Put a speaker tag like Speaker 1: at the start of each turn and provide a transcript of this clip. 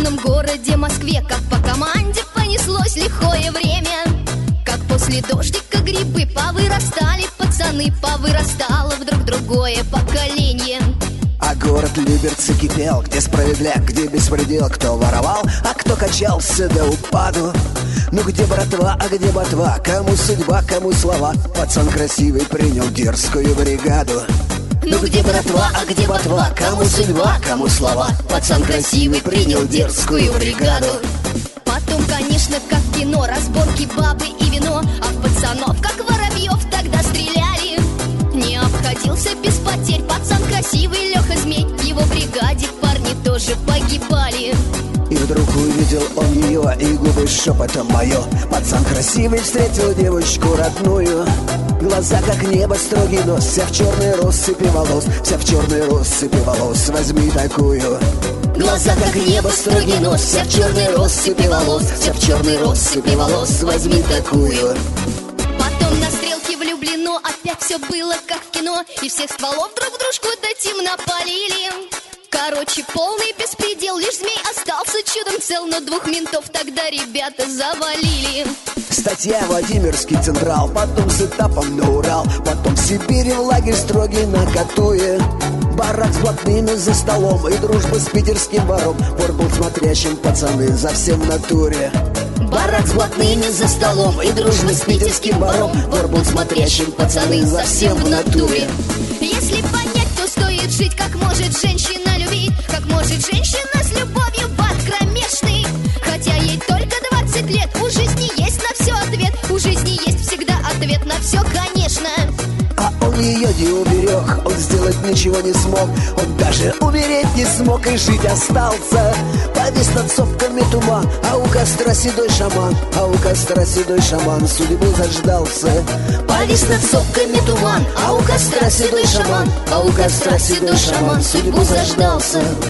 Speaker 1: славном городе Москве, как по команде понеслось лихое время. Как после дождика грибы повырастали пацаны, повырастало вдруг другое поколение.
Speaker 2: А город Люберцы кипел, где справедляк, где беспредел, кто воровал, а кто качался до упаду. Ну где братва, а где ботва, кому судьба, кому слова, пацан красивый принял дерзкую бригаду.
Speaker 1: Ну где братва, а где ботва, кому судьба, кому слова, пацан красивый принял дерзкую бригаду. Потом, конечно, как в кино, разборки, бабы и вино, а в пацанов, как воробьев, тогда стреляли. Не обходился без потерь пацан красивый Леха Змей, в его бригаде парни тоже погибали.
Speaker 2: И вдруг увидел он ее, и губы шепотом мое. Пацан красивый встретил девочку родную. Глаза как небо, строгий нос, вся в черной россыпи волос, вся в черной россыпи волос, возьми такую.
Speaker 1: Глаза как небо, строгий нос, вся в черной россыпи волос, вся в черной россыпи волос, возьми такую. Потом на стрелке влюблено, опять все было как в кино, и всех стволов друг дружку до темна полили. Короче, полный беспредел, лишь змей остался чудом цел, но двух ментов тогда ребята завалили.
Speaker 2: Статья Владимирский Централ, потом с этапом на Урал, потом в Сибири в лагерь строгий на Катуе. Барак с блатными за столом и дружба с питерским вором, вор был смотрящим пацаны за всем в натуре.
Speaker 1: Барак с блатными за столом и дружба с питерским вором, вор был смотрящим пацаны за всем в натуре. Если понять, то стоит жить, как может женщина любить, как может женщина с любовью в ад кромешный. Хотя ей только 20 лет, у жизни есть на все ответ, у жизни есть всегда ответ на все, конечно.
Speaker 2: А он ее не уберег, он сделать ничего не смог, он даже умереть не смог и жить остался. Повис над сопками туман, а у костра седой шаман, а у костра седой шаман судьбу заждался.
Speaker 1: Повис над сопками туман, а у костра седой шаман, а у костра седой шаман судьбу заждался.